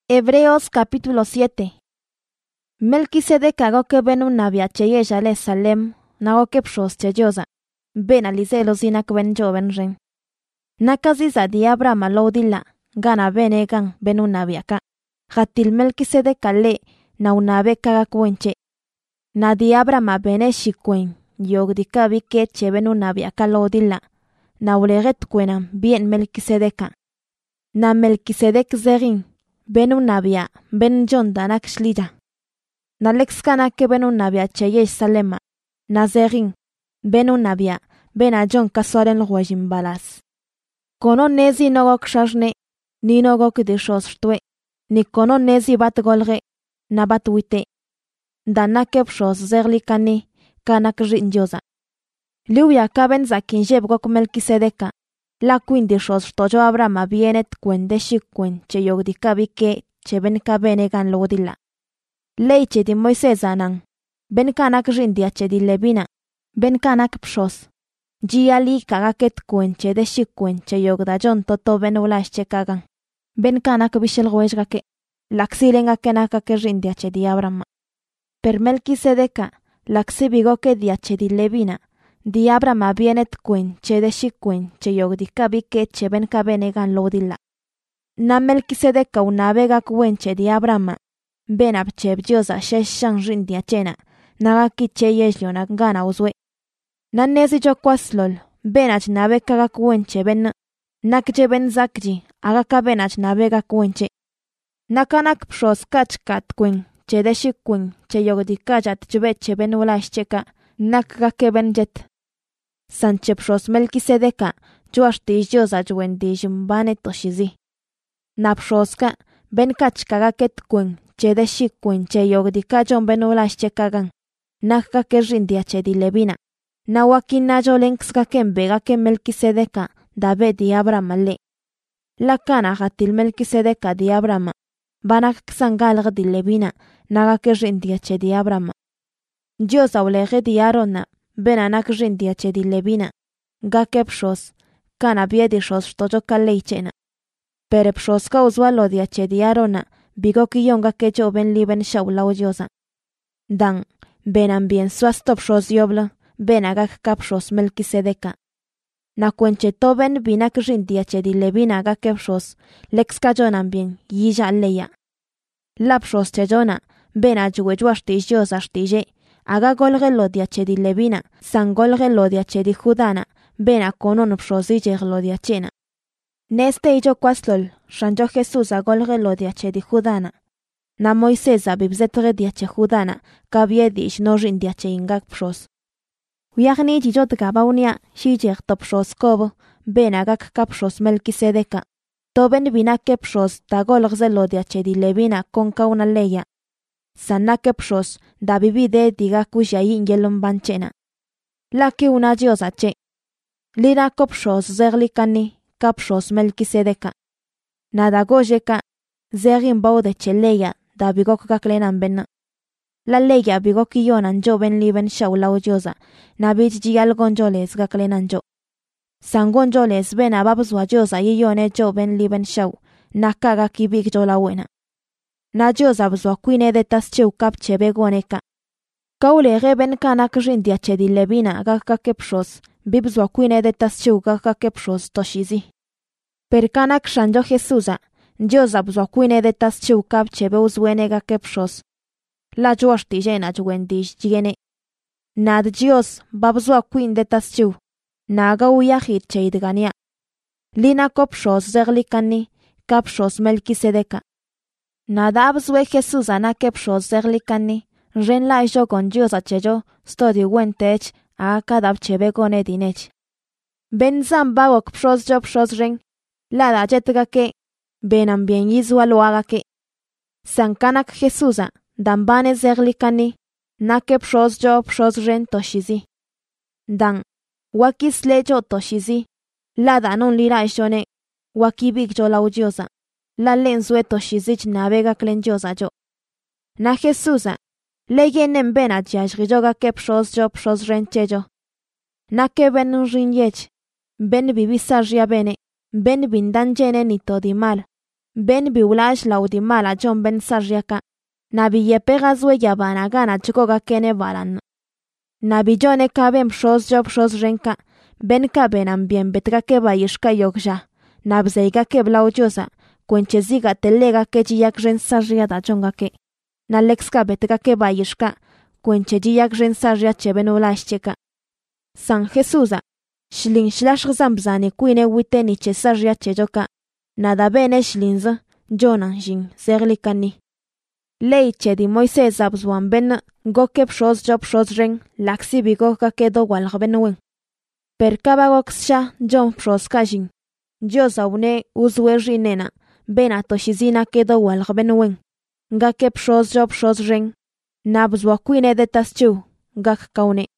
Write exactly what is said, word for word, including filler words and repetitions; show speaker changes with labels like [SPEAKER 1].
[SPEAKER 1] Hebreos capítulo siete. Melquisedec agoke ben un nabia cheyesha le Salem, nagoke pshos cheyosa, ben alizelo zinak ben joven ren. Nakaziza di Abraham lodila, gana bene gan ben un nabiaka. Hatil Melquisedec ale, na unabe kagakwenche. Na di Abraham bene shikwen, yogdika bike che ben un nabiaka lodila. Na uleget kwenam bien Melquisedeca. Na Melquisedec zerin. Ben un nabia, ben John danak shlija. Na lexkana ke ben un nabia cheyesh salema. Na zerin, ben un nabia, ben a John kasuaren lwajim balas. Kono nezi nogok shajne, ni nogok de shoshtwe, ni kono nezi bat golre, na bat wite. Dana kep shos zerli kani, kanak rinjoza. Liuya kaben zakinjeb gok Melquisedeca. La queen de shos tojo Abraham bienet cuen de shikwen che yogdika bike che ben ka bene gan lodila. Leiche di Moises anang. Ben kanak rindia che di lebina. Ben kanak pshos. Giali kagaket cuen che de shikwen che yogda jon toto ben ulash che kagan. Ben kanak bishel goeshgake. Laxilenga kenaka ke rindia che di Abraham. Per Melquisedeca, laxi bigoke dia che di lebina. Di Abraham bienet cuen che de shikwen che yogdika bike che ben ka bene gan lodila. Na Melquisedeca una vega cuen che di Abraham. Ben abcheb diosa sheshan rindia chena. Naga kiche yesliona gana uzwe. Na nezi jo kwaslol. Ben ach na vega ga cuen che ben. Nakje ben zakji. Aga ka ben ach na vega cuen che. Nakanak pshos kachkat cuen che de shikwen che yogdika jat chube che ben ulash cheka. Nakga ke ben jet. Sanche pshos Melquisedeca, joash tijioza juen dijmbane toshizi. Na pshoska, ben kachkaga ket cuen, che de shikwen che yogdika jon ben ulash chekagan. Nakga ke rindia che di lebina. Na wakina jo lenkska ken bega ke Melquisedeca, dabe di Abraham le. La kana hatil Melquisedeca di Abraham. Banak ksangalg di lebina, naga ke rindia che di Abraham. Dios aulege di Arona. Ben anak rindia che di lebina. Ga ke pshos. Kana bie di shos tojo ka leichena. Pere pshos ka uzwalo dia che di Arona. Bigo ki yonga ke jo ben liben shaula ujioza. Dan. Ben ambien suasto pshos yobla. Ben agak ka pshos Melquisedeca. Na cuenche to ben binak rindia che di lebina ga ke pshos. Lex ka jon ambien. Yija leya. La pshos che jona. Ben ajuwe juashti jioza shtije. Aga golge lodia che di lebina, san golge lodia che di judana, bena konon pshosije lodia chena. Neste ijo kwaslol, shanjo Jesus a golge lodia che di judana. Na Moises a bibzetre dia che judana, kabie dish no rindia che ingak pshos. Uyagni jijot gabaunia, shijek to pshos kobo, bena gak ka pshos Melquisedeca. Toben bina ke pshos da golge lodia che di lebina con ka una leya. Sanake pshos, da bibide diga kushayin yelon banchena. Laki una diosa che. Lira kopshos zerlikani, kapshos Melquisedeca. Nada gojeka, zerin bau de cheleya, da bigok kaklenan ben. La leya bigok yonan jo ben liben shaula diosa, na bich jial gonjoles gaklenan jo. San gonjoles ben ababzwa diosa yone jo ben liben shau, nakaga kibik jo la buena. Na diosa bzwa kuine de tas cheu kap chebe goneka. Kaule reben kanak rindia che di lebina gaka kepshos, bibzwa kuine de tas cheu gaka kepshos toshizi. Per kanak shanjo Jesusa, diosa bzwa kuine de tas cheu kap chebe uzwene ga kepshos. La joashti jena juendish jigene. Nad dios babzwa kuine de tas cheu. Naga uyahit cheidgania. Lina kopshos zerlikani, kapshos Melquisedeca. Nada abzwe Jesus ana kepshos zerlikani, ren la jo con Dios a chejo, stodi wentech, a kadab chebe gone dinech. Ben zam bagok pshos jo pshos ren, la da jetga ke, ben ambien yizwa lo haga ke. Sankanak Jesusa, dambane zerlikani, na kepshos jo pshos ren toshizi. Dan, wakis lejo toshizi, la da non lira ishone, wakibik jo la ujiosa. La lenzue toshizich navega clenjosa jo. Na Jesusa, leyenen ben a jashrijoga ke pshos jo pshos renchejo. Na ke ben rinyech, ben bibisa ria bene, ben bindan jene ni todi mal, ben biulash laudimala John ben sarriaka, nabi yepega zwe yabana gana chikoga kene balan. Nabi John kabem shos job shos renka, ben kabenam bien betka ke bayishka yoksha, nabzeiga ke blaujosa, kwencheziga telega ke jiyak ren sarria da jongake. Na lexka betka ke bayishka, kwenchejiyak ren sarria chebenulashcheka. San Jesusa, Shlin slash zambzani quine witeni che sarria chejoka. Nada bene shlinza, Jonan jin, zerlikani. Lei che di Moises abzwan ben, gokep shos job shos ren, laxi bigoka kedo walgbenwen. Per kabagoksha, John shos kajin. Josa une uzwe nena, bena toshizina kedo walgbenwen. Gakep shos job shos ren. Nabzwa quine de taschu, gak kaune.